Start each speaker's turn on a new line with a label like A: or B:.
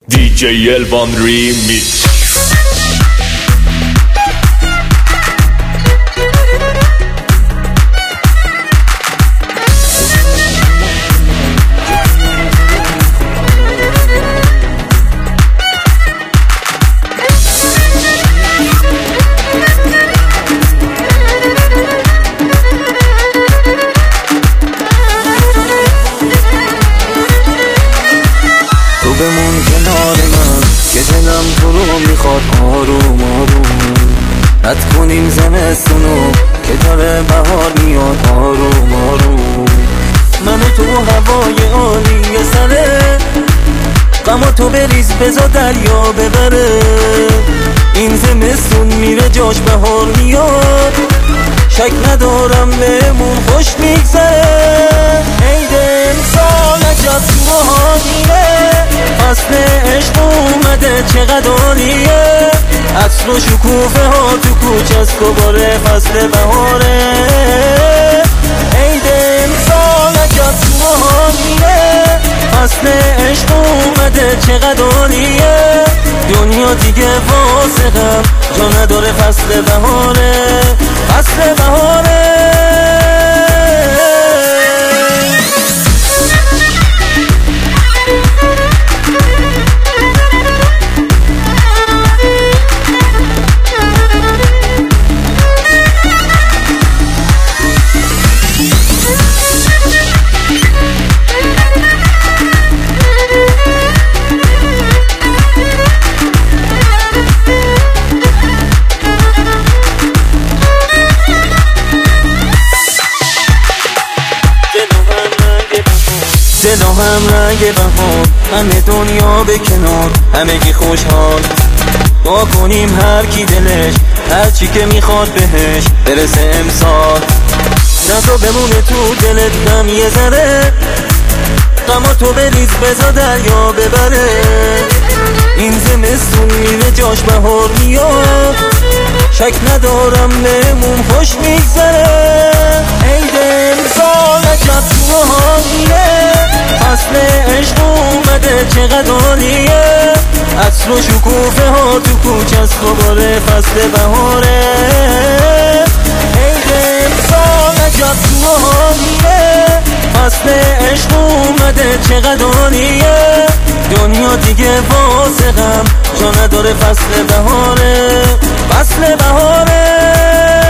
A: DJ Elvan Remix.
B: بمون کنار من که دلم تو رو میخواد آروم آروم. رد کنیم زمستونو که داره بهار میاد آروم آروم. من و تو هوای عالی سره غم تو بریز بزا دریا ببره. این زمستون میره جاش بهار میاد، شک ندارم بهمون خوش میگذره. عید امسال عجب تو حالیه، فصل عشق اومده چقدر عالیه. عطر و شکوفه ها تو کوچه است دوباره فصل بهاره. عید امسال عجب تو حالیه، فصل عشق اومده چقدر عالیه. دنیا دیگه واسقم جا نداره فصل بهاره، فصل بهاره. دل و هم رنگ بهار، همه دنیا به کنار، همگی خوشحال. دعا کنیم هر کی دلش هر چی که میخواد بهش برسه امسال. نزا بمونه تو دلت غم یه ذره، غم تو بریز بزا دریا ببره. این زمستون میره جاش بهار میاد، شک ندارم بهمون خوش میگذره. عید امسال عجب تو حالیه، فصل عشق اومده چقدر عالیه. عطر و شکوفه ها تو کوچه است دوباره فصل بهاره. عید امسال عجب تو حالیه، فصل عشق اومده چقدر عالیه. دنیا دیگه واسقم جا نداره فصل بهاره، فصل بهاره.